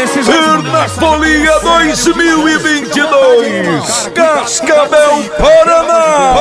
Na Folia 2022, Cascavel, Paraná.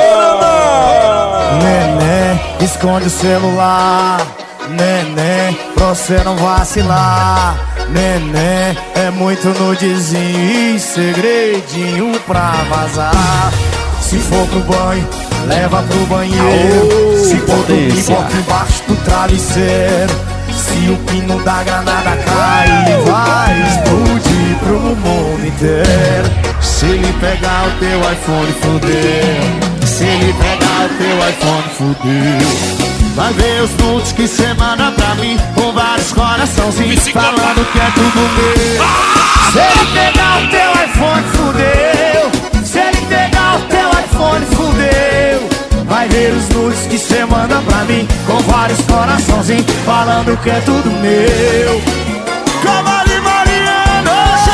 Neném, esconde o celular. Neném, pra você não vacilar. Neném, é muito nudezinho e segredinho pra vazar. Se for pro banho, leva pro banheiro. Se for dormir, bota embaixo do travesseiro. Se o pino da granada cair, vai explodir pro mundo inteiro. Se ele pegar o teu iPhone, fudeu. Se ele pegar o teu iPhone, fudeu. Vai ver os nudes que cê manda pra mim, com vários coraçãozinhos, falando que é tudo meu. Se ele pegar o teu iPhone, fudeu. Se ele pegar o teu iPhone, fudeu. Vai ver os nudes que cê manda pra mim, com vários coraçãozinhos, falando que é tudo meu. Cavalo e Mariano,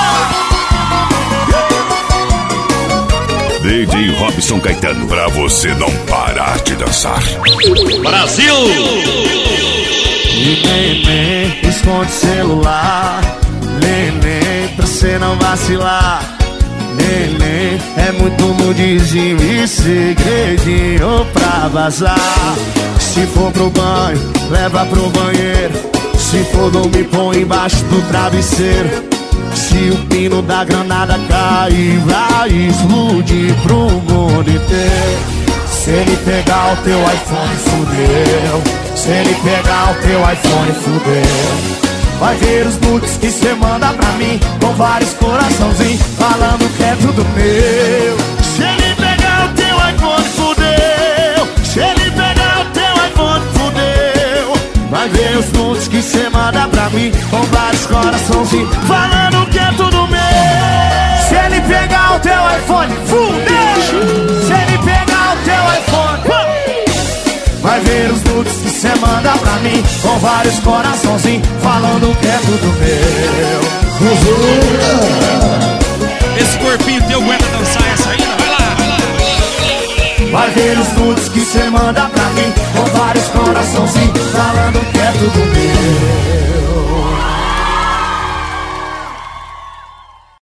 DJ Robson Caetano, pra você não parar de dançar. Brasil! E neném, esconde celular. Neném, pra cê não vacilar. Neném, é muito nudezinho e segredinho pra vazar. Se for pro banho, leva pro banheiro. Se for dormir, põe embaixo do travesseiro. Se o pino da granada cair, vai explodir pro mundo inteiro. Se ele pegar o teu iPhone, fudeu. Se ele pegar o teu iPhone, fudeu. Vai ver os nudes que cê manda pra mim, com vários coraçãozinhos, falando que é tudo meu. Se ele pegar o teu iPhone, fudeu. Se ele pegar o teu iPhone, fudeu. Vai ver os nudes que cê manda pra mim, com vários coraçãozinhos, falando que é tudo meu. Se ele pegar o teu iPhone, fudeu. Se ele pegar o teu iPhone, vai ver os nudes que cê manda pra mim, com vários coraçãozinhos, falando que é tudo meu. Esse corpinho teu aguenta dançar essa aí? Vai lá, vai lá, vai lá. Vai ver os nudes que cê manda pra mim, com vários coraçãozinhos, falando que é tudo meu.